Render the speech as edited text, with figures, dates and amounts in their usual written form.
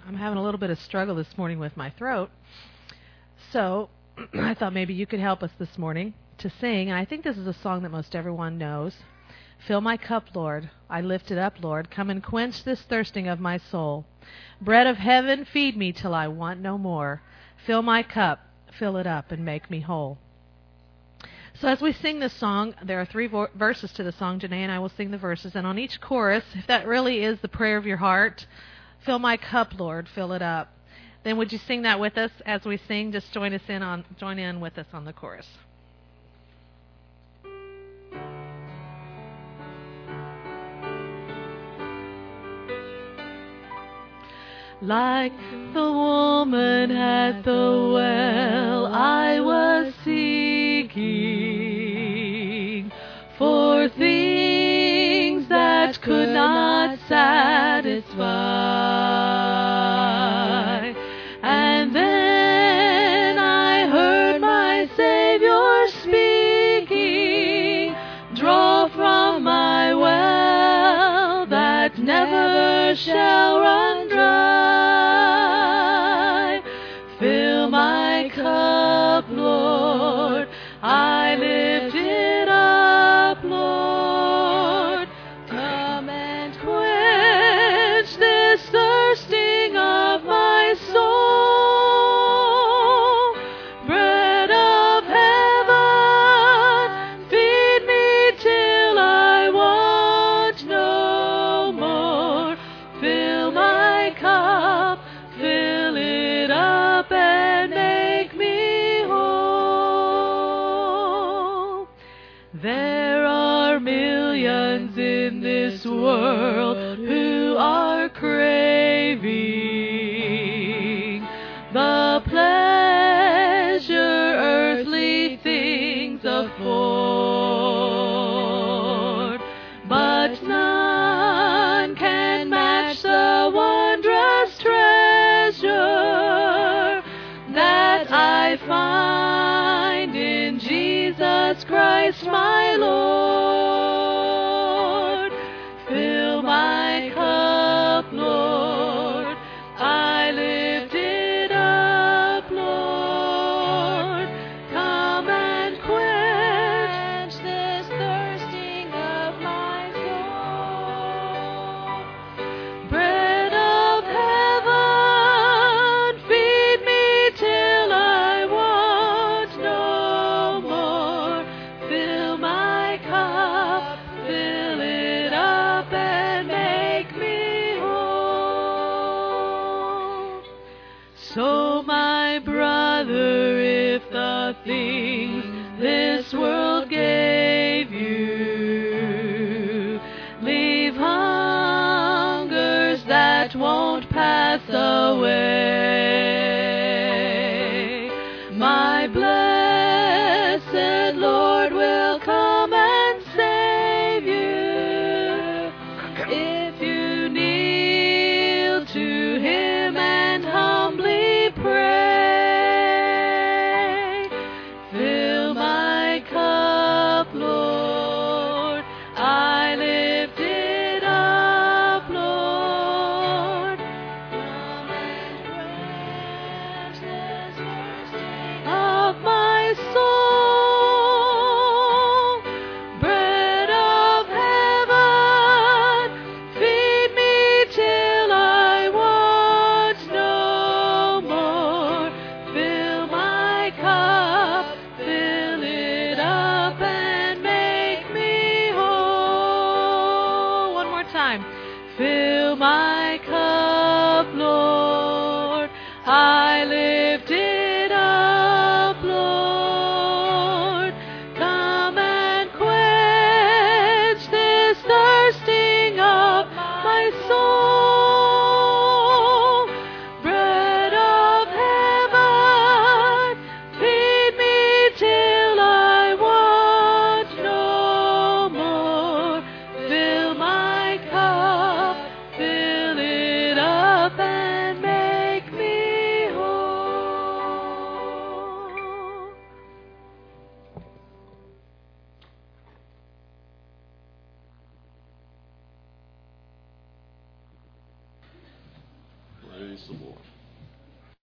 I'm having a little bit of struggle this morning with my throat. So I thought maybe you could help us this morning to sing. And I think this is a song that most everyone knows. Fill my cup, Lord. I lift it up, Lord. Come and quench this thirsting of my soul. Bread of heaven, feed me till I want no more. Fill my cup, fill it up, and make me whole. So as we sing this song, there are three verses to the song. Janae and I will sing the verses. And on each chorus, if that really is the prayer of your heart, fill my cup, Lord, fill it up, then would you sing that with us as we sing? Just join in with us on the chorus. Like the woman at the well, I was seeking for things that could not satisfy. And then I heard my Savior speaking, draw from my well that never shall run dry. Fill my cup, Lord, I lift it up, Lord. Come and quench this thirsting of my soul. Bread of heaven, feed me till I want no more. Fill my cup, fill it up, and make me whole. There are millions in this world who are craving the pleasure earthly things afford, but none can match the wondrous treasure that I find in Jesus Christ my Lord. Fill my cup, Lord, I lift it up, Lord. Come and quench this thirsting of my soul. Bread of heaven, feed me till I want no more. Fill my cup, fill it up, and make me whole. So, my brother, if the things this world gave you leave hungers that won't pass away, my blessed Lord will come and save you if you kneel to Him and humbly pray. Fill my cup, Lord, I lift it up, Lord. Come and some more.